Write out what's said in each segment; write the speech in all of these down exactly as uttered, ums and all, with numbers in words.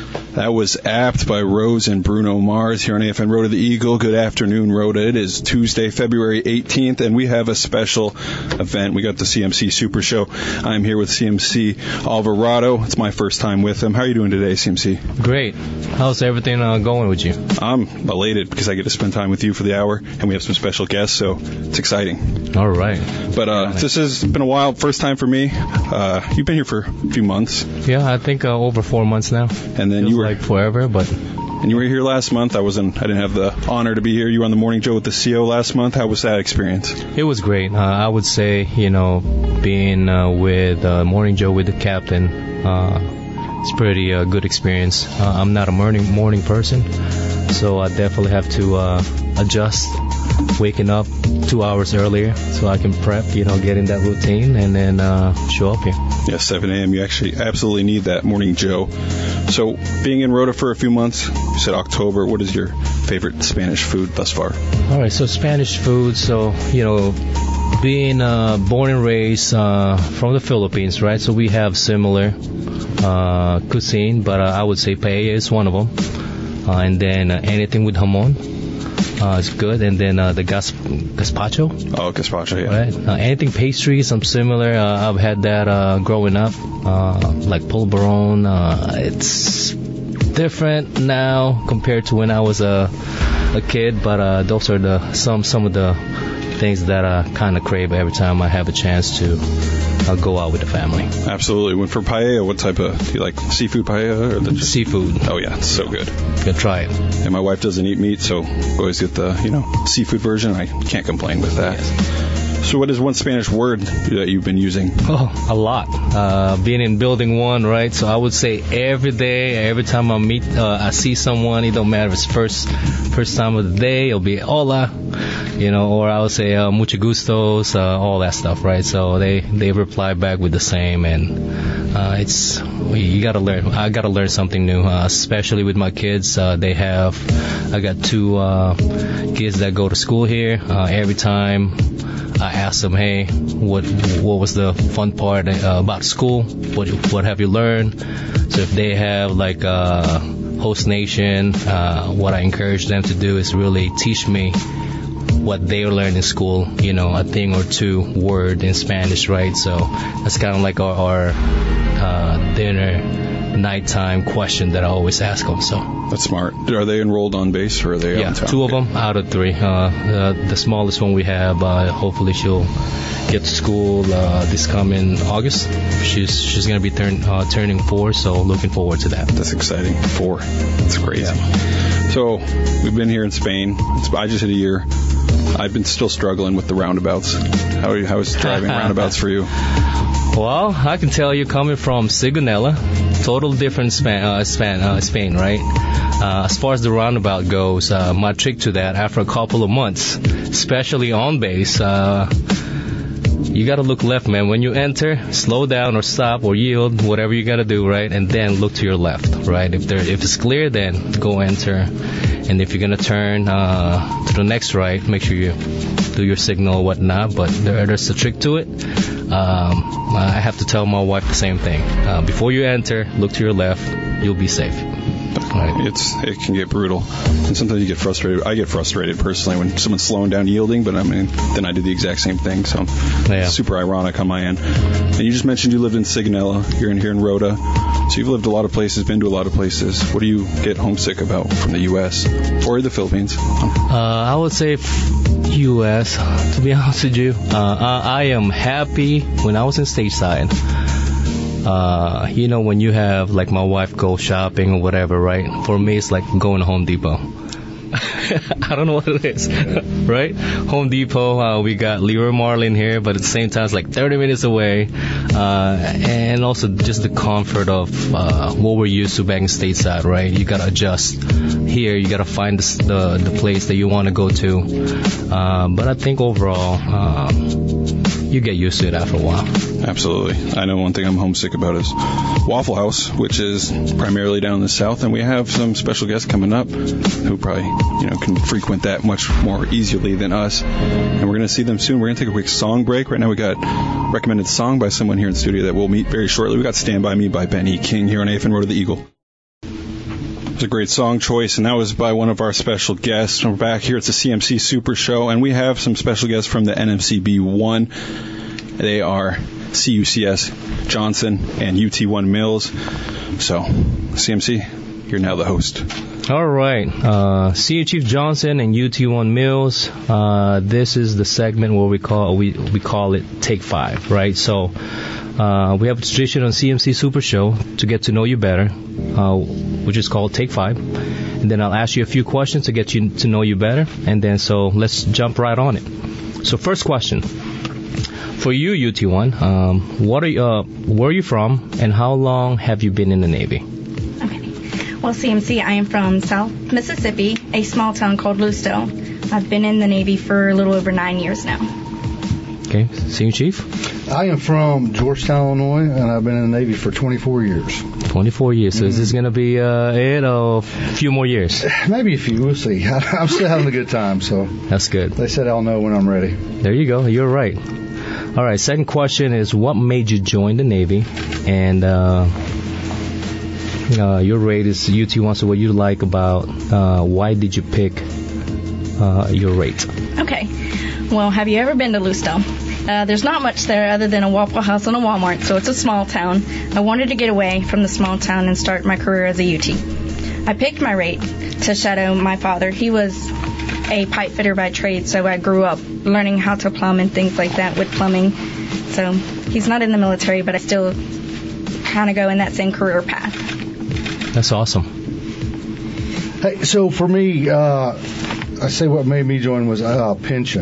That was Apt by Rose and Bruno Mars here on A F N Rhoda the Eagle. Good afternoon, Rhoda. It is Tuesday, February eighteenth, and we have a special event. We got the C M C Super Show. I'm here with C M C Alvarado. It's my first time with him. How are you doing today, C M C? Great. How's everything uh, going with you? I'm elated because I get to spend time with you for the hour, and we have some special guests, so it's exciting. All right. But uh, this has been a while, first time for me. Uh, you've been here for a few months. Yeah, I think uh, over four months now. And then Feels you were like forever, but and you were here last month. I wasn't. I didn't have the honor to be here. You were on the Morning Joe with the C O last month. How was that experience? It was great. Uh, I would say, you know, being uh, with uh, Morning Joe with the captain, uh, it's pretty uh, good experience. Uh, I'm not a morning morning person, so I definitely have to uh, adjust. Waking up two hours earlier so I can prep, you know, get in that routine and then uh, show up here. Yeah, seven a.m. You actually absolutely need that Morning Joe. So being in Rhoda for a few months, you said October. What is your favorite Spanish food thus far? All right, so Spanish food. So, you know, being uh, born and raised uh, from the Philippines, right? So we have similar uh, cuisine, but uh, I would say paella is one of them. Uh, and then uh, anything with jamon. Uh, it's good, and then uh, the gas, gazpacho. Oh, gazpacho, yeah. Right. Uh, anything pastries, I'm similar. Uh, I've had that uh, growing up, uh, like polvoron. Uh, it's different now compared to when I was a a kid, but uh, those are the some some of the things that I kind of crave every time I have a chance to uh, go out with the family. Absolutely. When for paella, what type of do you like? Seafood paella or the just... seafood? Oh yeah, it's so good. Go try it. And my wife doesn't eat meat, so we always get the you know seafood version. I can't complain with that. Yes. So what is one Spanish word that you've been using? Oh, a lot. Uh, being in building one, right? So I would say every day, every time I meet, uh, I see someone, it don't matter if it's first first time of the day, it'll be hola, you know, or I would say uh, mucho gustos, uh, all that stuff, right? So they, they reply back with the same, and uh, it's, you gotta learn, I gotta learn something new, uh, especially with my kids. Uh, they have, I got two uh, kids that go to school here. Uh, every time I ask them, hey, what what was the fun part uh, about school? What what have you learned? So if they have like a host nation, uh, what I encourage them to do is really teach me what they learned in school, you know, a thing or two word in Spanish, right? So that's kind of like our, our uh, dinner nighttime question that I always ask them. So that's smart. Are they enrolled on base or are they? Yeah, out in town? two of them out of three. Uh, uh, the smallest one we have, uh, hopefully she'll get to school uh, this coming August. She's she's gonna be turn, uh, turning four, so looking forward to that. That's exciting. Four. That's crazy. Yeah. So we've been here in Spain. It's, I just hit a year. I've been still struggling with the roundabouts. How are you, how is driving roundabouts for you? Well, I can tell you, coming from Sigonella, total different Spain, uh, Spain, uh, Spain, right? Uh, as far as the roundabout goes, uh, my trick to that, after a couple of months, especially on base, uh, you gotta look left, man. When you enter, slow down or stop or yield, whatever you gotta do, right? And then look to your left, right? If there, if it's clear, then go enter. And if you're gonna turn uh, to the next right, make sure you do your signal or whatnot. But there, there's a trick to it. Um, I have to tell my wife the same thing. Uh, before you enter, look to your left. You'll be safe. Right. It's it can get brutal, and sometimes you get frustrated. I get frustrated personally when someone's slowing down, yielding, but I mean, then I do the exact same thing. So yeah. It's super ironic on my end. And you just mentioned you lived in Sigonella. You're in here in Rhoda, so you've lived a lot of places, been to a lot of places. What do you get homesick about from the U S or the Philippines? Uh, I would say U S To be honest with you, uh, I, I am happy when I was in stateside. Uh, you know, when you have, like, my wife go shopping or whatever, right? For me, it's like going to Home Depot. I don't know what it is, right? Home Depot, uh, we got Leroy Merlin here, but at the same time, it's like thirty minutes away. Uh, and also just the comfort of uh, what we're used to back in stateside, right? You got to adjust. Here, you got to find the, the, the place that you want to go to. Uh, but I think overall, um, you get used to it after a while. Absolutely. I know one thing I'm homesick about is Waffle House, which is primarily down in the south, and we have some special guests coming up who probably, you know, can frequent that much more easily than us. And we're going to see them soon. We're going to take a quick song break. Right now we got a recommended song by someone here in studio that we'll meet very shortly. We got Stand By Me by Ben E. King here on A F N Rhoda the Eagle. It's a great song choice, and that was by one of our special guests. We're back here at the C M C Super Show, and we have some special guests from the N M C B one. They are C U C S Johnson and U T one Mills. So, C M C, you're now the host. All right. Uh, C U Chief Johnson and U T one Mills. Uh, this is the segment where we call we we call it Take Five, right? So uh, we have a tradition on C M C Super Show to get to know you better, uh, which is called Take Five. And then I'll ask you a few questions to get you to know you better. And then so let's jump right on it. So first question for you, U T one. Um, what are you, uh, where are you from, and how long have you been in the Navy? Well, C M C, I am from South Mississippi, a small town called Lusto. I've been in the Navy for a little over nine years now. Okay, Senior Chief? I am from Georgetown, Illinois, and I've been in the Navy for twenty-four years. twenty-four years. So mm. is this going to be uh, it or a few more years? Maybe a few. We'll see. I'm still having a good time, so. That's good. They said I'll know when I'm ready. There you go. You're right. All right, second question is what made you join the Navy? And uh, uh, your rate is U T one, so what you like about uh, why did you pick uh, your rate? Okay. Well, have you ever been to Lusto? Uh, there's not much there other than a Waffle House and a Walmart, so it's a small town. I wanted to get away from the small town and start my career as a U T. I picked my rate to shadow my father. He was a pipe fitter by trade, so I grew up learning how to plumb and things like that with plumbing. So he's not in the military, but I still kind of go in that same career path. That's awesome. Hey, so for me, uh, I say what made me join was uh, pension.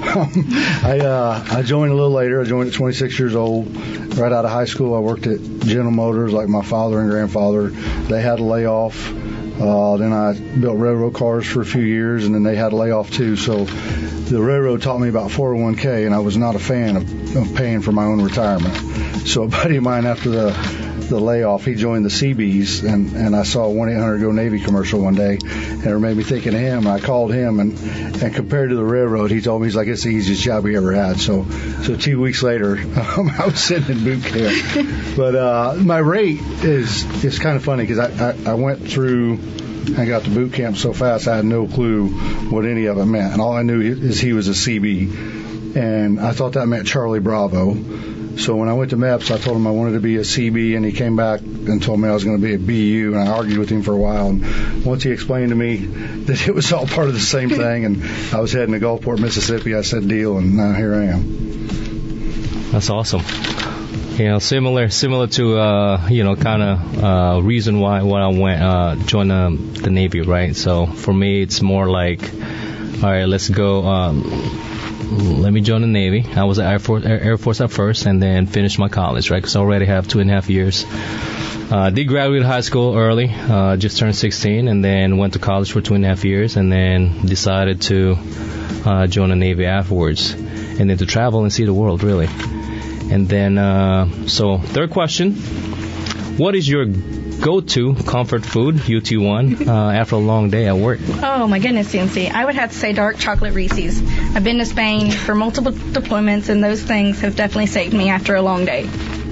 I uh, I joined a little later. I joined at twenty-six years old. Right out of high school, I worked at General Motors like my father and grandfather. They had a layoff. Uh, then I built railroad cars for a few years, and then they had a layoff too. So the railroad taught me about four oh one k, and I was not a fan of, of paying for my own retirement. So a buddy of mine, after the the layoff, he joined the Seabees, and, and I saw a one eight hundred go Navy commercial one day, and it made me think of him. And I called him, and, and compared to the railroad, he told me, he's like, it's the easiest job we ever had. So so two weeks later, um, I was sitting in boot camp. But uh, my rate is is kind of funny because I, I, I went through and got to boot camp so fast, I had no clue what any of it meant. And all I knew is he was a C B, and I thought that meant Charlie Bravo. So when I went to M E P S, I told him I wanted to be a C B, and he came back and told me I was going to be a B U, and I argued with him for a while. And once he explained to me that it was all part of the same thing, and I was heading to Gulfport, Mississippi, I said deal, and now here I am. That's awesome. You know, similar similar to, uh, you know, kind of uh, reason why, why I went, uh, joined um, the Navy, right? So for me, it's more like, all right, let's go. Um, Let me join the Navy. I was at Air Force, Air Force at first, and then finished my college, right? Because I already have two and a half years. Uh, did graduate high school early, uh, just turned sixteen, and then went to college for two and a half years, and then decided to uh, join the Navy afterwards, and then to travel and see the world, really. And then, uh, so third question: what is your go-to comfort food, U T one, uh, after a long day at work? Oh, my goodness, C M C. I would have to say dark chocolate Reese's. I've been to Spain for multiple deployments, and those things have definitely saved me after a long day.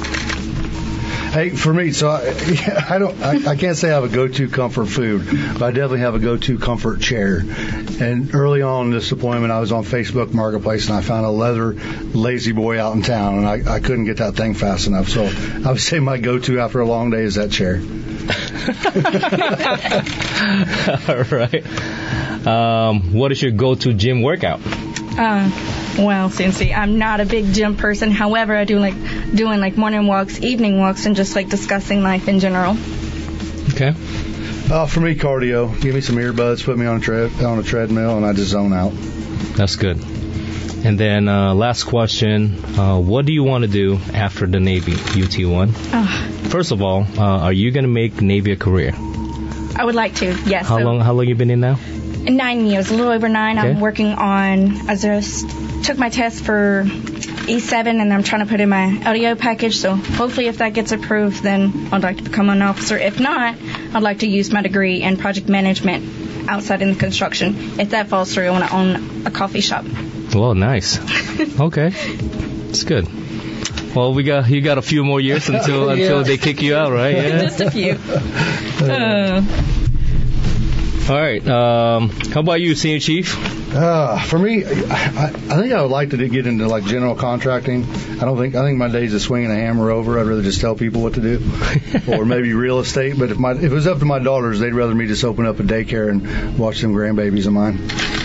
Hey, for me, so I, I don't, I, I can't say I have a go-to comfort food, but I definitely have a go-to comfort chair. And early on in this deployment, I was on Facebook Marketplace, and I found a leather Lazy Boy out in town, and I, I couldn't get that thing fast enough. So I would say my go-to after a long day is that chair. All right. Um, what is your go-to gym workout? Uh, well, C M C, I'm not a big gym person. However, I do like doing like morning walks, evening walks, and just like discussing life in general. Okay. Uh, for me, cardio. Give me some earbuds, put me on a tread on a treadmill, and I just zone out. That's good. And then uh, last question: uh, what do you want to do after the Navy, U T one? Oh. First of all, uh, are you going to make Navy a career? I would like to. Yes. How so long? How long you been in now? Nine years, a little over nine. Okay. I'm working on. I just took my test for E seven, and I'm trying to put in my L D O package. So hopefully, if that gets approved, then I'd like to become an officer. If not, I'd like to use my degree in project management outside in the construction. If that falls through, I want to own a coffee shop. Well, nice. Okay, it's good. Well, we got you got a few more years until until yeah. they kick you out, right? Yeah. Just a few. Uh. All right. Um, how about you, Senior Chief? Uh, for me, I, I think I would like to get into like general contracting. I don't think I think my days of swinging a hammer are over. I'd rather just tell people what to do, or maybe real estate. But if my if it was up to my daughters, they'd rather me just open up a daycare and watch them grandbabies of mine.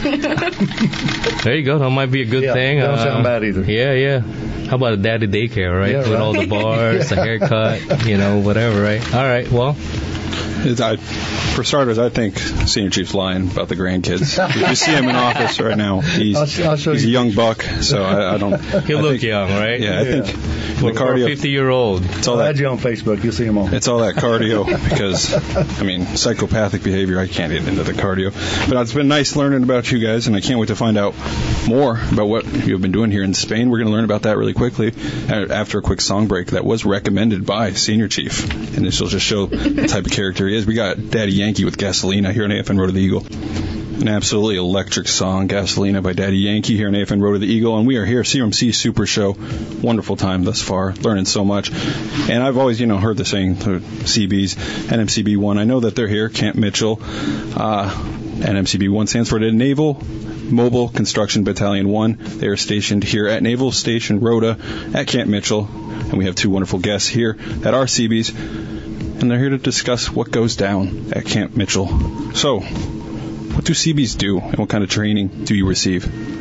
There you go. That might be a good yeah, thing. Don't uh, sound bad either. Yeah, yeah. How about a daddy daycare, right? Yeah, With right. all the bars, yeah. the haircut, you know, whatever, right? All right. Well. It's, I, for starters, I think Senior Chief's lying about the grandkids. If you see him in office right now, he's I'll, I'll show he's you. a young buck, so I, I don't. He'll I look think, young, right? Yeah, I Yeah. think For, the for a cardio. fifty-year-old. It's all I'll that. add you on Facebook. You'll see them all. It's all that cardio because, I mean, psychopathic behavior, I can't get into the cardio. But it's been nice learning about you guys, and I can't wait to find out more about what you've been doing here in Spain. We're going to learn about that really quickly after a quick song break that was recommended by Senior Chief. And this will just show the type of character he is. We got Daddy Yankee with Gasolina here on A F N Road to the Eagle. An absolutely electric song, Gasolina by Daddy Yankee here on A F N Road to the Eagle. And we are here, C M C Super Show. Wonderful time thus far, learning so much. And I've always, you know, heard the saying, the C Bs, N M C B one. I know that they're here, Camp Mitchell. Uh, N M C B one stands for the Naval Mobile Construction Battalion one. They are stationed here at Naval Station Rhoda at Camp Mitchell. And we have two wonderful guests here at our C Bs. And they're here to discuss what goes down at Camp Mitchell. So, what do C Bs do, and what kind of training do you receive?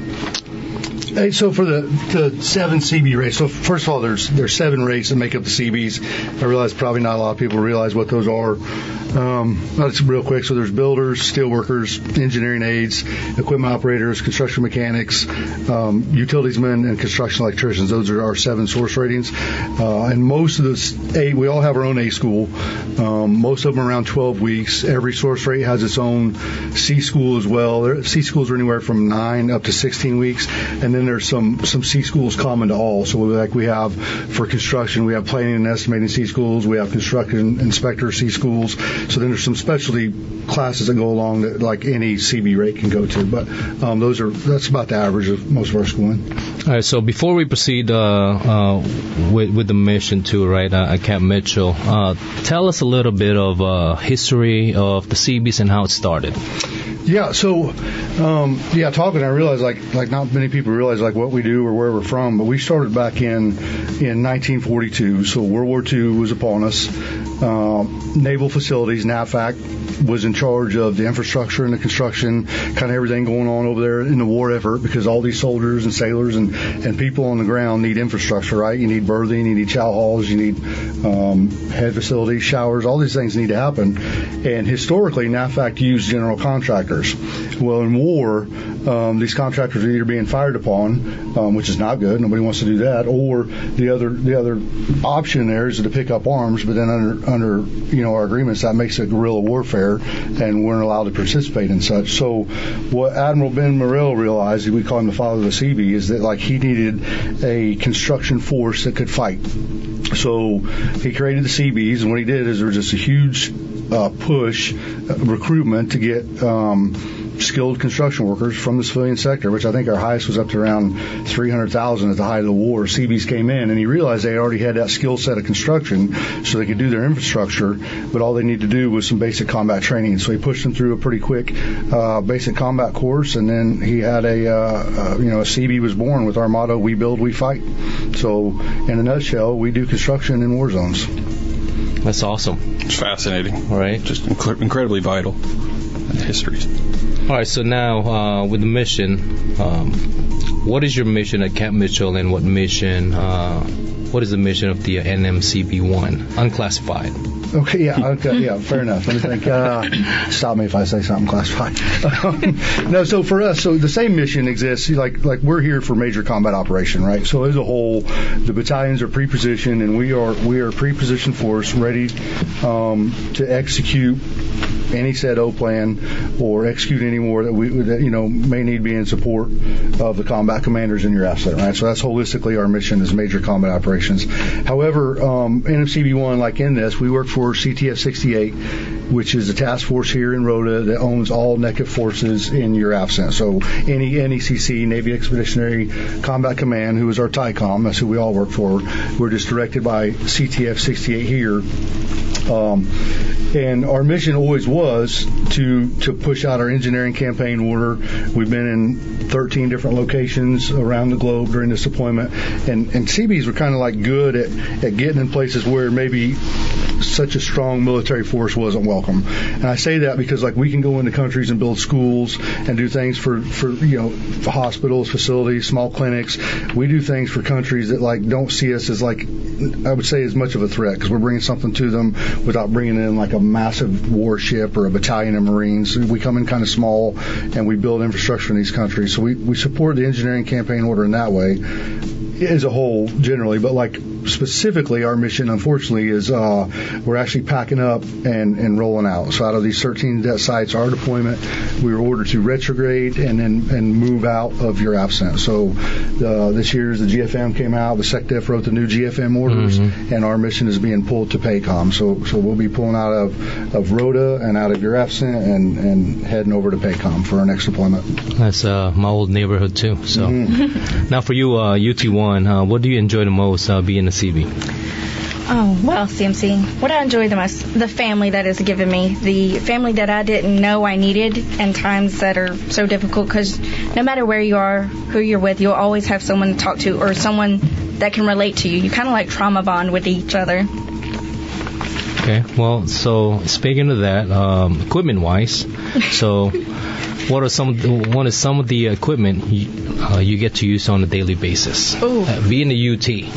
Hey, so for the, the seven C B rates, so first of all, there's there's seven rates that make up the C Bs. I realize probably not a lot of people realize what those are. Um, that's real quick. So there's builders, steel workers, engineering aides, equipment operators, construction mechanics, um, utilities men, and construction electricians. Those are our seven source ratings. Uh, and most of this A, we all have our own A school. Um, most of them around twelve weeks. Every source rate has its own C school as well. There, C schools are anywhere from nine up to sixteen weeks, and then there's some some C schools common to all. So like we have for construction, we have planning and estimating C schools. We have construction inspector C schools. So then there's some specialty classes that go along that like any C B rate can go to. But um, those are that's about the average of most of our schooling. All right. So before we proceed uh, uh, with with the mission too, right, uh, at Camp Mitchell, uh, tell us a little bit of uh, history of the C Bs and how it started. Yeah, so um, yeah, talking, I realized like like not many people realize like what we do or where we're from, but we started back in in nineteen forty-two. So World War Two was upon us. Uh, naval facilities, NAVFAC, was in charge of the infrastructure and the construction, kind of everything going on over there in the war effort, because all these soldiers and sailors and, and people on the ground need infrastructure, right? You need berthing, you need chow halls, you need um, head facilities, showers, all these things need to happen. And historically, NAVFAC used general contractors. Well, in war, um, these contractors are either being fired upon, um, which is not good, nobody wants to do that, or the other the other option there is to pick up arms, but then under under you know our agreements that makes it guerrilla warfare, and we're not allowed to participate in such. So what Admiral Ben Morrell realized, we call him the father of the C B, is that like he needed a construction force that could fight. So he created the C Bs, and what he did is there was just a huge uh, push uh, recruitment to get um, skilled construction workers from the civilian sector, which I think our highest was up to around three hundred thousand at the height of the war. C Bs came in, and he realized they already had that skill set of construction, so they could do their infrastructure, but all they needed to do was some basic combat training. So he pushed them through a pretty quick uh, basic combat course, and then he had a, uh, uh, you know, a C B was born with our motto, we build, we fight. So in a nutshell, we do construction in war zones. That's awesome. It's fascinating. All right. Just inc- incredibly vital histories. All right, so now uh, with the mission, um, what is your mission at Camp Mitchell, and what mission, uh, what is the mission of the N M C B one, unclassified? Okay, yeah, okay, yeah, fair enough. Let me think. Uh, stop me if I say something classified. Um, no, so for us, so the same mission exists. Like, like we're here for major combat operation, right? So as a whole, the battalions are pre-positioned, and we are we are a pre-positioned force ready um, to execute any said O plan or execute any more that we that you know may need to be in support of the combat commanders in your asset, right? So that's holistically our mission is major combat operations. However, um, N M C B one, like in this, we work for C T F sixty-eight, which is a task force here in Rota that owns all N E C A forces in your absence. So any N E C C, Navy Expeditionary Combat Command, who is our TICOM, that's who we all work for. We're just directed by C T F sixty-eight here. Um, and our mission always was to to push out our engineering campaign order. We've been in thirteen different locations around the globe during this deployment, and and C Bs were kind of like good at, at getting in places where maybe such a strong military force wasn't welcome. And I say that because like we can go into countries and build schools and do things for, for you know for hospitals, facilities, small clinics. We do things for countries that like don't see us as like I would say as much of a threat because we're bringing something to them without bringing in like a massive warship or a battalion of Marines. We come in kind of small and we build infrastructure in these countries. So we, we support the engineering campaign order in that way as a whole generally, but like specifically our mission unfortunately is uh, we're actually packing up and, and rolling out. So out of these thirteen sites, our deployment, we were ordered to retrograde and then and move out of your absence. So uh, this year's the G F M came out, the SecDef wrote the new G F M orders, mm-hmm. and our mission is being pulled to PACOM. So so we'll be pulling out of, of Rota and out of your absence and, and heading over to PACOM for our next deployment. That's uh, my old neighborhood too. So mm-hmm. Now for you, uh, U T one, uh, what do you enjoy the most uh, being a C B? Oh, well, C M C, what I enjoy the most, the family that is given me, the family that I didn't know I needed in times that are so difficult, because no matter where you are, who you're with, you'll always have someone to talk to or someone that can relate to you. You kind of like trauma bond with each other. Okay, well, so speaking of that, um, equipment-wise, so what are some what is some of the equipment you, uh, you get to use on a daily basis? Uh, being a U T,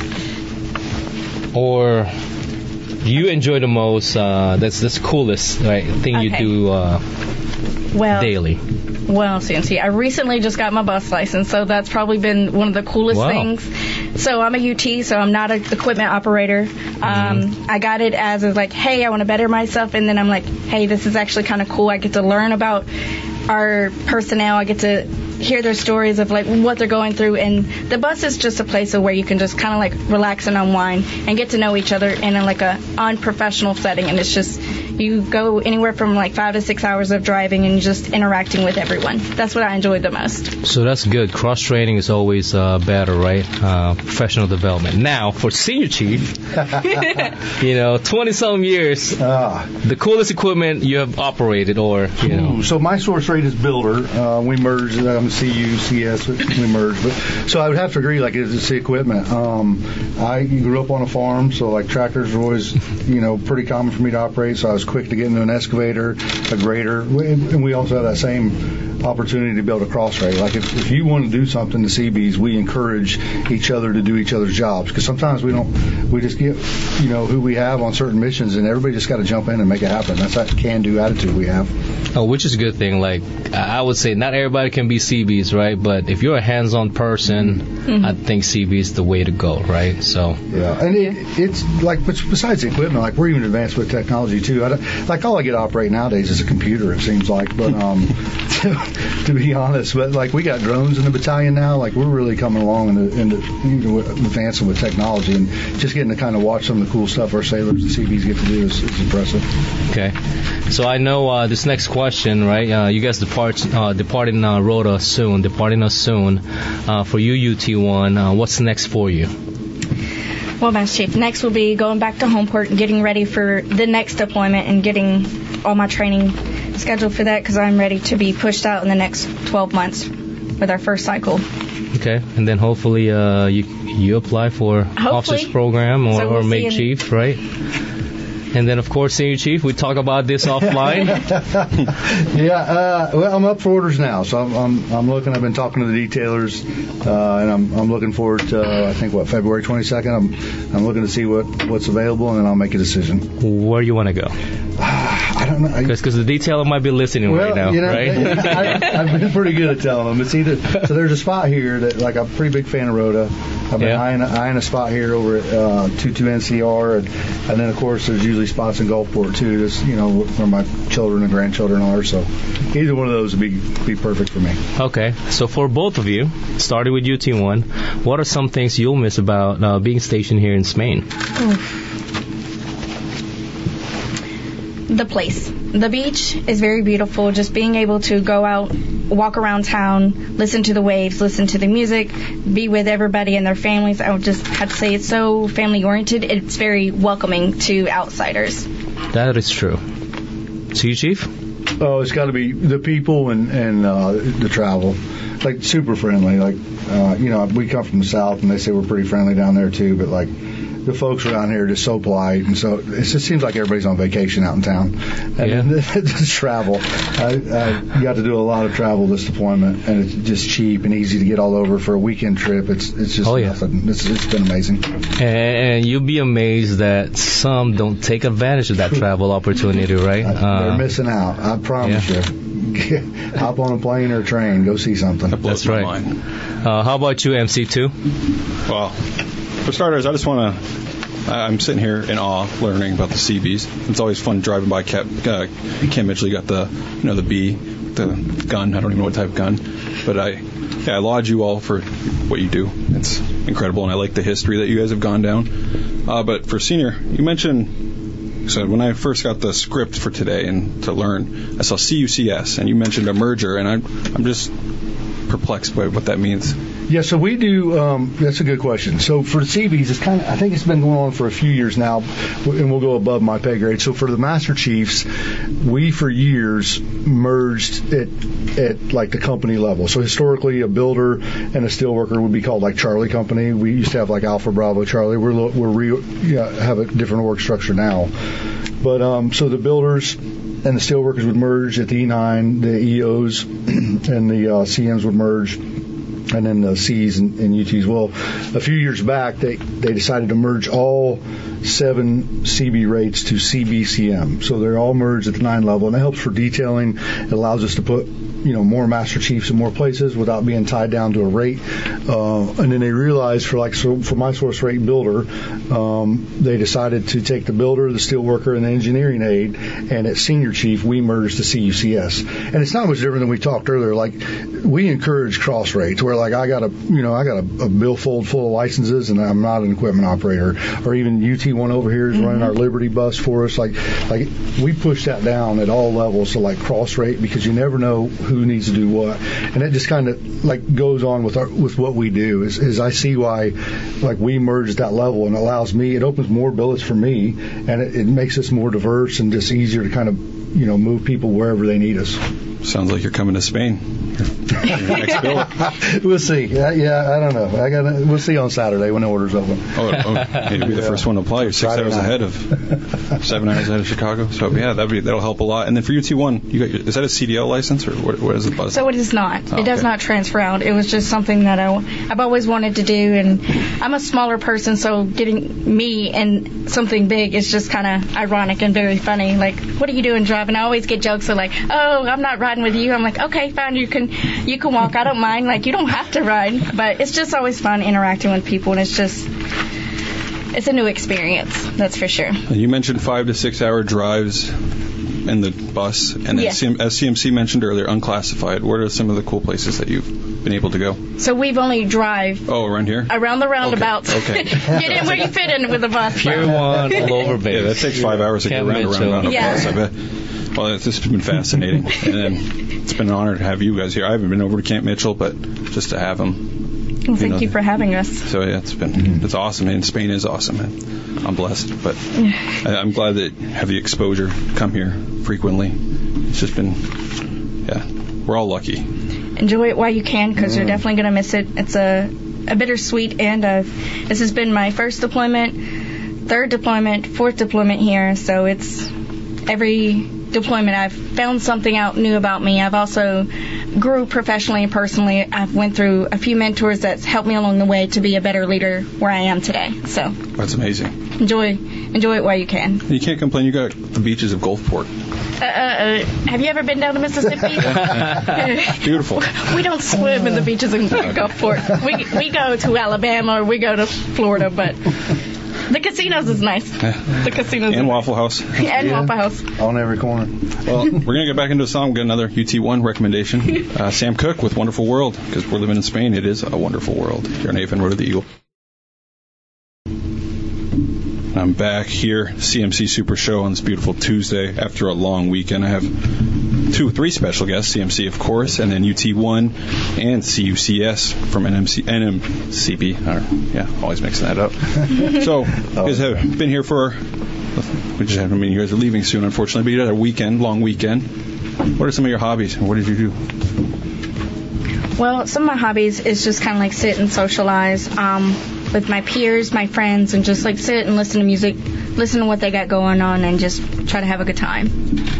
or you enjoy the most? Uh, that's that's coolest right thing okay. you do uh, well, daily. Well, C M C, I recently just got my bus license, so that's probably been one of the coolest wow. things. So I'm a U T, so I'm not an equipment operator. Um, mm-hmm. I got it as a, like, hey, I want to better myself, and then I'm like, hey, this is actually kind of cool. I get to learn about our personnel. I get to hear their stories of like what they're going through, and the bus is just a place where you can just kind of like relax and unwind and get to know each other in a, like a unprofessional setting. And it's just you go anywhere from like five to six hours of driving and just interacting with everyone. That's what I enjoyed the most. So that's good. Cross training is always uh, better, right? Uh, professional development. Now for senior chief, you know, twenty some years, ah. the coolest equipment you have operated, or you know. Ooh, so my source rate is builder. Uh, we merged. Um, C U, C S, we merged. But, so I would have to agree, like, it's the equipment. Um, I grew up on a farm, so, like, tractors were always, you know, pretty common for me to operate, so I was quick to get into an excavator, a grader, and we also have that same opportunity to be able to cross-rate. Like, if, if you want to do something to C Bs, we encourage each other to do each other's jobs, because sometimes we don't, we just get, you know, who we have on certain missions, and everybody just got to jump in and make it happen. That's that can-do attitude we have. Oh, which is a good thing. Like, I would say not everybody can be C Bs, right? But if you're a hands-on person, mm-hmm. I think C B is the way to go, right? So yeah, and it, it's like, besides the equipment, like we're even advanced with technology too. I like all I get to operate nowadays is a computer, it seems like. But um, to, to be honest, but like we got drones in the battalion now. Like we're really coming along and into advancing with technology, and just getting to kind of watch some of the cool stuff our sailors and C Bs get to do is, is impressive. Okay, so I know uh, this next question, right? Uh, you guys depart uh, departing uh, Rota soon, departing us soon. Uh, for you, U T one, uh, what's next for you? Well, Master Chief, next will be going back to Homeport and getting ready for the next deployment and getting all my training scheduled for that, because I'm ready to be pushed out in the next twelve months with our first cycle. Okay, and then hopefully uh, you you apply for hopefully. officers program or, so we'll or make chief, right? And then, of course, Senior Chief, we talk about this offline. yeah, uh, well, I'm up for orders now, so I'm, I'm, I'm looking. I've been talking to the detailers, uh, and I'm, I'm looking forward to, uh, I think, what, February twenty-second. I'm, I'm looking to see what, what's available, and then I'll make a decision. Where do you want to go? I don't know. Because the detailer might be listening well, right now, you know, right? I, I've been pretty good at telling them. It's either, so there's a spot here that, like, I'm a pretty big fan of Rota. I've been yeah. eyeing, eyeing a spot here over at uh, twenty-two N C R, and, and then, of course, there's usually spots in Gulfport, too, just, you know, where my children and grandchildren are. So either one of those would be, be perfect for me. Okay. So for both of you, starting with U T one, what are some things you'll miss about uh, being stationed here in Spain? Oof. The place. The beach is very beautiful. Just being able to go out, walk around town, listen to the waves, listen to the music, be with everybody and their families. I would just have to say it's so family oriented. It's very welcoming to outsiders. That is true. So you, Chief? Oh, it's got to be the people and and uh, the travel, like super friendly. Like uh, you know, we come from the south, and they say we're pretty friendly down there too. But like the folks around here are just so polite, and so it just seems like everybody's on vacation out in town. And Yeah. just travel. I, I got to do a lot of travel this deployment, and it's just cheap and easy to get all over for a weekend trip. It's it's just Oh, yeah. nothing. It's it's been amazing. And, and you'll be amazed that some don't take advantage of that travel opportunity, right? I, they're Uh, missing out. I promise Yeah. you. Hop on a plane or a train, go see something. That blows That's my right. mind. uh, how about you, M C two? Well, for starters, I just want to. I'm sitting here in awe, learning about the C Bs. It's always fun driving by. Cap, uh, Kim Mitchell got the, you know, the B, the gun. I don't even know what type of gun, but I, yeah, I laud you all for what you do. It's incredible, and I like the history that you guys have gone down. Uh, but for senior, you mentioned. So when I first got the script for today and to learn, I saw C U C S, and you mentioned a merger, and I'm I'm just perplexed by what that means. Yeah, so we do. Um, that's a good question. So for the C Bs, it's kind of. I think it's been going on for a few years now, and we'll go above my pay grade. So for the Master Chiefs, we for years merged at at like the company level. So historically, a builder and a steel worker would be called like Charlie Company. We used to have like Alpha Bravo Charlie. We're lo- we're re- yeah, have a different org structure now. But um, so the builders and the steel workers would merge at the E nine. The E Os and the uh, C Ms would merge. And then the C's and, and U T's. Well, a few years back, they, they decided to merge all seven C B rates to C B C M. So they're all merged at the nine level, and it helps for detailing. It allows us to put, you know, more Master Chiefs in more places without being tied down to a rate. Uh, and then they realized for like so for my source rate builder, um, they decided to take the builder, the steel worker, and the engineering aide, and at senior chief we merged to C U C S. And it's not much different than we talked earlier. Like we encourage cross rates, where like I got a you know I got a, a billfold full of licenses, and I'm not an equipment operator, or even U T one over here is running our Liberty bus for us. Like like we push that down at all levels to like cross rate, because you never know who needs to do what, and it just kind of like goes on with our with what we do. Is, is I see why like we merged that level, and allows me, it opens more billets for me, and it, it makes us more diverse and just easier to kind of you know move people wherever they need us. Sounds like you're coming to Spain. Your next billet. We'll see. Yeah, yeah, I don't know. I got. We'll see on Saturday when the order's open. Oh, oh you'd be the Yeah. first one to apply. You're six Friday hours night. ahead of, seven hours ahead of Chicago. So yeah, that'd be that'll help a lot. And then for U T one, you got your, is that a C D L license or what? What is the bus? So it is not. Oh, it does okay. not transfer out. It was just something that I, I've always wanted to do, and I'm a smaller person, so getting me in something big is just kind of ironic and very funny. Like, what are you doing driving? I always get jokes of like, oh, I'm not riding with you. I'm like, okay, fine, you can you can walk. I don't mind. Like, you don't have to ride, but it's just always fun interacting with people, and it's just it's a new experience. That's for sure. You mentioned five to six hour drives in the bus, and then Yeah. C M, as C M C mentioned earlier, unclassified. What are some of the cool places that you've been able to go? So we've only drive Oh, around here? around the roundabouts. Okay. Get in where you fit in with the bus. Pier one, all over base. Yeah, that takes five hours to get Camp around around, Mitchell. around a Yeah. bus, I bet. Well, it's just been fascinating. And then it's been an honor to have you guys here. I haven't been over to Camp Mitchell, but just to have them. Well, thank know, you for having us. So yeah, it's been it's awesome, and Spain is awesome. And I'm blessed, but I, I'm glad that you have the exposure, come here frequently. It's just been, yeah, we're all lucky. Enjoy it while you can, because you're definitely going to miss it. It's a, a bittersweet end of, this has been my first deployment, third deployment, fourth deployment here, so it's every deployment I've found something out new about me. I've also grew professionally and personally. I've went through a few mentors that's helped me along the way to be a better leader where I am today. So That's amazing. enjoy enjoy it while you can. You can't complain. You got the beaches of Gulfport. Uh, uh, uh, have you ever been down to Mississippi? Beautiful. We don't swim in the beaches in Gulfport. We we go to Alabama or we go to Florida, but the casinos is nice. The casinos And are Waffle House. nice. And Yeah. Waffle House. On every corner. Well, we're going to get back into a song. We've got another U T one recommendation. Uh, Sam Cooke with Wonderful World, because we're living in Spain. It is a wonderful world. Here on A F N Road of the Eagle. I'm back here, C M C Super Show on this beautiful Tuesday after a long weekend. I have two, three special guests, C M C, of course, and then U T one and C U C S from N M C, N M C B. Or, yeah, always mixing that up. So, you guys have been here for, we just haven't been, you guys are leaving soon, unfortunately, but you had a weekend, long weekend. What are some of your hobbies? What did you do? Well, some of my hobbies is just kind of like sit and socialize um, with my peers, my friends, and just like sit and listen to music, listen to what they got going on, and just try to have a good time.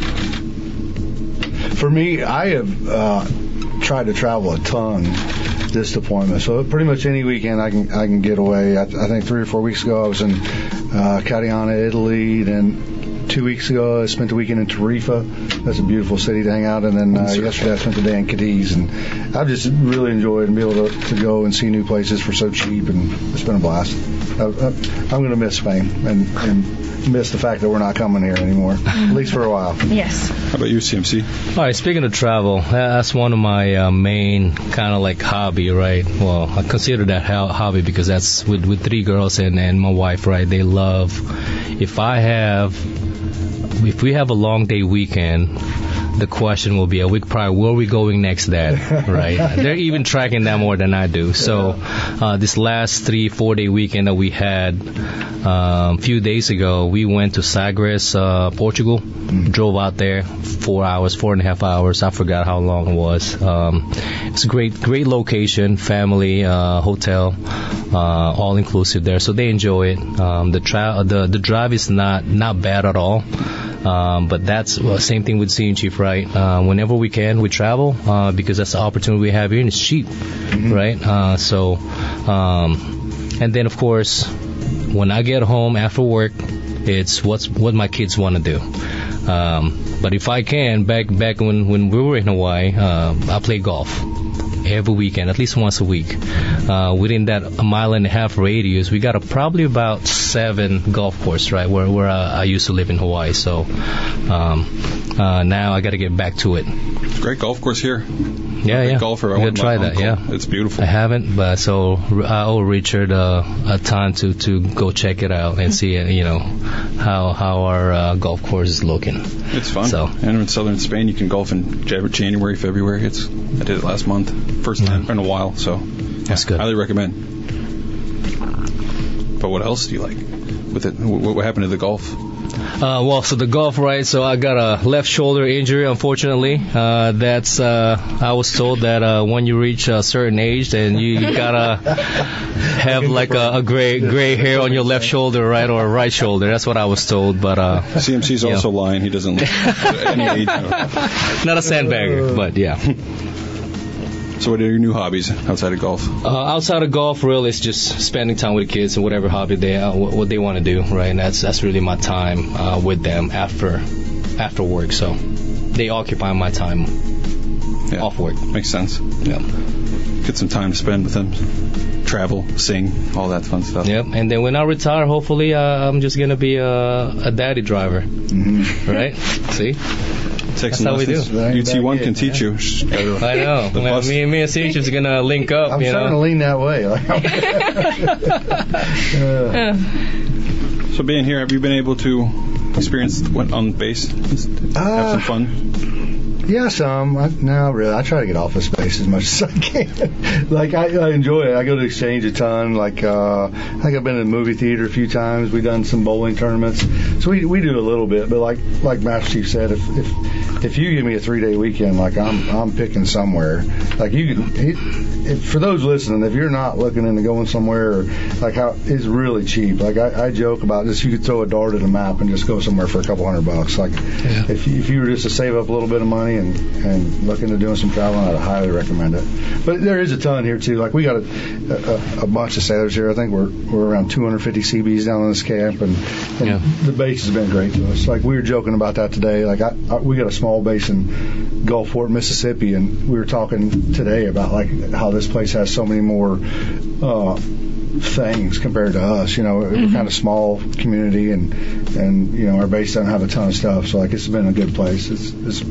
For me, I have uh, tried to travel a ton this deployment. So pretty much any weekend I can I can get away. I, I think three or four weeks ago I was in uh, Cadiana, Italy. Then two weeks ago I spent the weekend in Tarifa. That's a beautiful city to hang out. And then uh, yesterday I spent the day in Cadiz. And I've just really enjoyed and be able to, to go and see new places for so cheap. And it's been a blast. I, I, I'm going to miss Spain and, and miss the fact that we're not coming here anymore, at least for a while. Yes. How about you, C M C? All right, speaking of travel, that's one of my uh, main kind of like hobby, right? Well, I consider that ho- hobby because that's with, with three girls and, and my wife, right? They love, if I have, if we have a long day weekend, the question will be a week prior, where are we going next, Dad? Right? They're even tracking that more than I do. So uh, this last three, four day weekend that we had a um, few days ago, we went to Sagres, uh, Portugal. Mm. Drove out there four hours, four and a half hours. I forgot how long it was. Um, it's a great, great location, family uh, hotel, uh, all inclusive there. So they enjoy it. Um, the tra- the the drive is not not bad at all. Um, but that's the well, same thing with Seeing Chief, right? Uh, whenever we can, we travel uh, because that's the opportunity we have here, and it's cheap, mm-hmm. right? Uh, so, um, and then of course, when I get home after work, it's what's what my kids want to do. Um, but if I can, back back when, when we were in Hawaii, uh, I play golf every weekend, at least once a week. Uh, within that a mile and a half radius, we got a, probably about seven golf courses, right, where, where I, I used to live in Hawaii. So um, uh, now I got to get back to it. Great golf course here. Yeah, yeah. Golfer. I got to try that, uncle. yeah. It's beautiful. I haven't, but so I owe Richard uh, a time to, to go check it out and see, uh, you know, how how our uh, golf course is looking. It's fun. So, and in southern Spain, you can golf in January, February. It's I did it last month, first time mm-hmm. in a while. So that's good. Highly recommend. But what else do you like with it? What, what happened to the golf? Uh, well, so the golf, right, so I got a left shoulder injury, unfortunately. Uh, that's, uh, I was told that, uh, when you reach a certain age, then you, you gotta have like a, a gray, gray hair on your left shoulder, right, or right shoulder. That's what I was told, but, uh. C M C's also know. lying. He doesn't look any age. Not a sandbagger, but yeah. So what are your new hobbies outside of golf? Uh, outside of golf, really, it's just spending time with the kids and whatever hobby they uh, what they want to do, right? And that's that's really my time uh, with them after after work. So they occupy my time yeah. off work. Makes sense. Yeah. Get some time to spend with them. Travel, sing, all that fun stuff. Yep. And then when I retire, hopefully, uh, I'm just gonna be a, a daddy driver, mm-hmm. right? See. Take That's how we do. U T one can teach you. I know. Well, me, me and Sage is going to link up. I'm you starting know? to lean that way. uh. So being here, have you been able to experience what on base? Have uh, some fun? Yeah, some. I, no, really. I try to get off of space as much as I can. like, I, I enjoy it. I go to Exchange a ton. Like, uh, I think I've been in the movie theater a few times. We've done some bowling tournaments. So we we do a little bit. But like like Master Chief said, if if if you give me a three day weekend, like I'm I'm picking somewhere. Like you can. It, if, for those listening, if you're not looking into going somewhere, or like how it's really cheap. Like I, I joke about this. You could throw a dart at a map and just go somewhere for a couple hundred bucks. Like yeah. if you, if you were just to save up a little bit of money and and look into doing some traveling, I'd highly recommend it. But there is a ton here too. Like we got a, a, a bunch of sailors here. I think we're we're around two hundred fifty C Bs down in this camp, and, and yeah. the base has been great to us. Like we were joking about that today. Like I, I, we got a small base in Gulfport, Mississippi, and we were talking today about like how this place has so many more uh, things compared to us. You know, mm-hmm. we're kind of small community, and and you know our base doesn't have a ton of stuff. So like it's been a good place. It's it's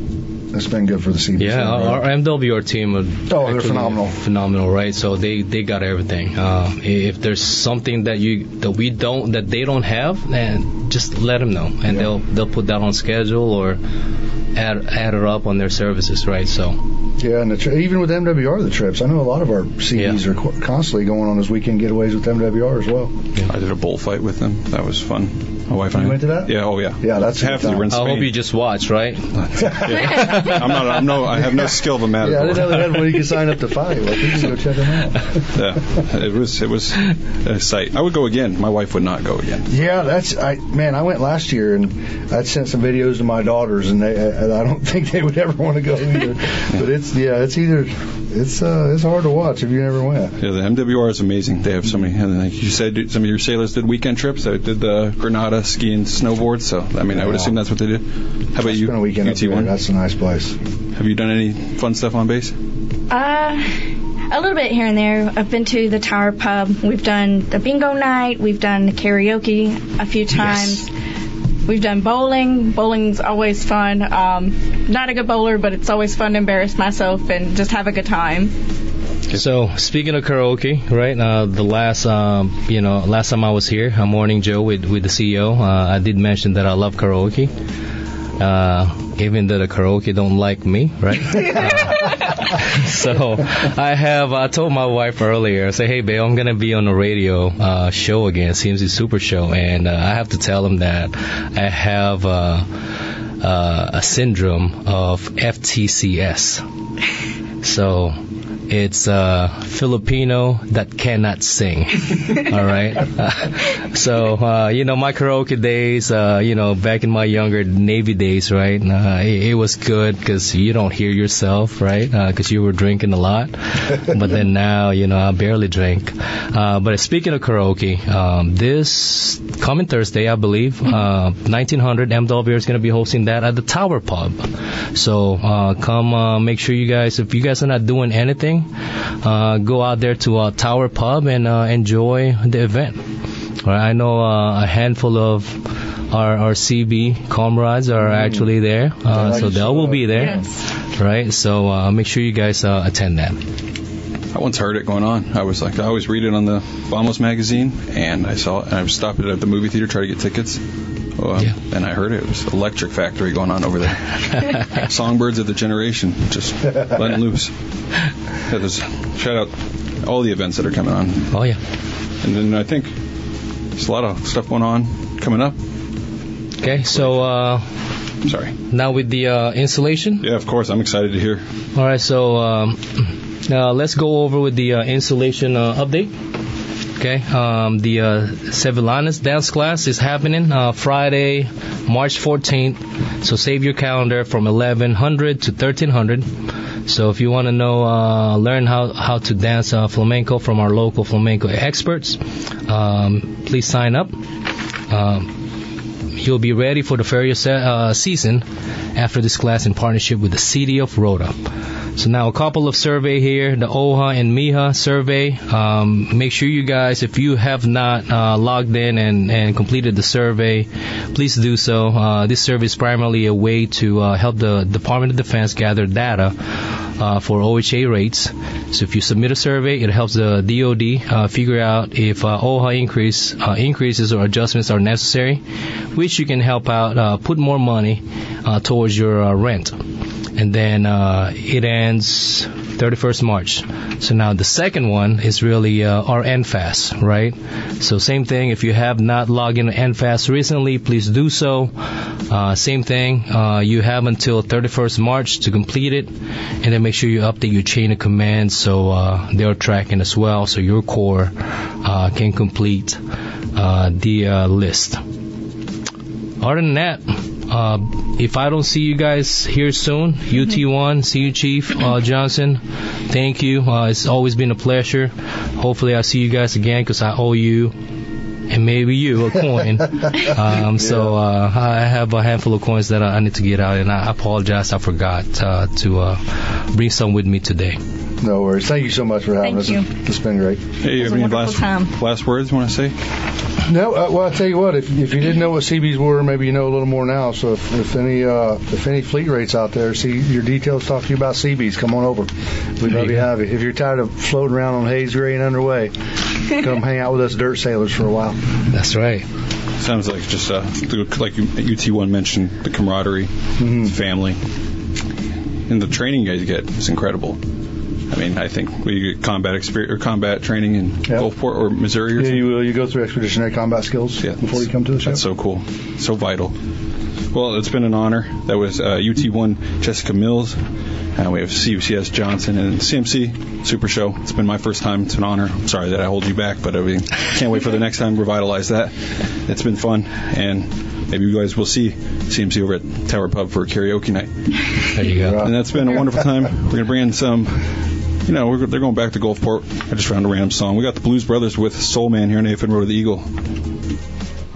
it's been good for the C B C. Yeah, right? our M W R team are Oh, they're phenomenal. Phenomenal, right? So they, they got everything. Uh, if there's something that you that we don't that they don't have, then just let them know, and Yeah. they'll they'll put that on schedule or add add it up on their services, right? So Yeah, and the tri- even with M W R, the trips. I know a lot of our C Ds Yeah. are qu- constantly going on those weekend getaways with M W R as well. I did a bullfight with them. That was fun. My wife and You I went to that? Yeah. Oh yeah. Yeah, that's a half good the time. in I Spain. hope you just watch, right? Yeah. I'm not. I'm no. I have no skill of a matador. Yeah, I didn't know they had one you could sign up to fight. Like, you can go check them out. Yeah. It was. It was a sight. I would go again. My wife would not go again. Yeah, that's I man. I went last year and I'd sent some videos to my daughters, and they I I don't think they would ever want to go either. But it's yeah, it's either it's uh it's hard to watch if you never went. Yeah, the M W R is amazing. They have so many, and like you said, some of your sailors did weekend trips. They did the Granada ski and snowboard. So I mean, I would Yeah. assume that's what they did. How about you? Spent a weekend U up T there. one. That's a nice place. Have you done any fun stuff on base? Uh, a little bit here and there. I've been to the Tower Pub. We've done the bingo night. We've done the karaoke a few times. We've done bowling. Bowling's always fun. Um, not a good bowler, but it's always fun to embarrass myself and just have a good time. So speaking of karaoke, right? Uh, the last, um, you know, last time I was here, uh, Morning Joe with with the C E O, uh, I did mention that I love karaoke. Uh, even though the karaoke don't like me, right? uh, so I have, I told my wife earlier, I say, hey babe, I'm going to be on the radio uh, show again, C M C Super Show, and uh, I have to tell them that I have uh, uh, a syndrome of F T C S. So it's uh, Filipino that cannot sing. All right. Uh, so uh, you know, my karaoke days, uh, you know, back in my younger Navy days, right? Uh, it, it was good because you don't hear yourself, right? Because uh, you were drinking a lot. But then now, you know, I barely drink. Uh, but speaking of karaoke, um, this coming Thursday, I believe, uh, nineteen hundred M W R is going to be hosting that at the Tower Pub. So uh, come, uh, make sure you guys, if you guys are not doing anything, Uh, go out there to uh, Tower Pub and uh, enjoy the event. All right, I know uh, a handful of our, our C B comrades are actually there, uh, so they will be there. Yes. Right, so uh, make sure you guys uh, attend that. I once heard it going on. I was like, I always read it on the Vamos magazine, and I saw it, and I stopped it at the movie theater, try to get tickets. Uh, Yeah. And I heard it. It was Electric Factory going on over there. Songbirds of the generation, just letting loose. Yeah, there's, shout out all the events that are coming on. Oh yeah. And then I think there's a lot of stuff going on coming up. Okay, so uh, Sorry. now with the uh, installation. Yeah, of course. I'm excited to hear. All right, so um, uh, let's go over with the uh, installation uh, update. Okay, um, the uh, Sevillanas dance class is happening uh, Friday, March fourteenth. So save your calendar from eleven hundred to thirteen hundred. So if you want to know, uh, learn how, how to dance uh, flamenco from our local flamenco experts, um, please sign up. Um, you'll be ready for the Feria se- uh, season after this class in partnership with the City of Rota. So now a couple of survey here, the O H A and M I H A survey. Um, make sure you guys, if you have not uh, logged in and, and completed the survey, please do so. Uh, this survey is primarily a way to uh, help the Department of Defense gather data uh, for O H A rates. So if you submit a survey, it helps the D O D uh, figure out if uh, O H A increase, uh, increases or adjustments are necessary, which you can help out uh, put more money uh, towards your uh, rent. And then uh, it ends thirty-first of March. So now the second one is really uh, our N F A S, right? So same thing. If you have not logged into N F A S recently, please do so. Uh, same thing. Uh, you have until thirty-first of March to complete it, and then make sure you update your chain of command so uh, they're tracking as well, so your core uh, can complete uh, the uh, list. Other than that, uh, if I don't see you guys here soon, U T one, see you, Chief uh, Johnson. Thank you. Uh, it's always been a pleasure. Hopefully, I see you guys again because I owe you and maybe you a coin. Um, so uh, I have a handful of coins that I need to get out, and I apologize, I forgot uh, to uh, bring some with me today. No worries. Thank you so much for having Thank us. you. It's been great. Hey, you It was have a any wonderful last, time. last words you want to say? No, uh, well, I tell you what, if if you didn't know what C Bs were, maybe you know a little more now. So if, if any uh, if any fleet rates out there see your details, talk to you about C Bs, come on over. We'd love to have you. If you're tired of floating around on haze, gray, and underway, come hang out with us dirt sailors for a while. That's right. Sounds like just uh, like U T one mentioned, the camaraderie, Mm-hmm. family, and the training you guys get is incredible. I mean, I think we get combat experience or combat training in Yep. Gulfport or Missouri or Yeah, something. you will. You go through expeditionary combat skills Yeah, before you come to the show. That's so cool, so vital. Well, it's been an honor. That was uh, U T one Jessica Mills. Uh, we have C U C S Johnson and C M C Super Show. It's been my first time. It's an honor. I'm sorry that I hold you back, but I mean, can't wait for the next time to revitalize that. It's been fun, and maybe you guys will see C M C over at Tower Pub for a karaoke night. There you go. And that's been a wonderful time. We're going to bring in some, you know, we're, they're going back to Gulfport. I just found a random song. We got the Blues Brothers with Soul Man here on A F N Road to the Eagle.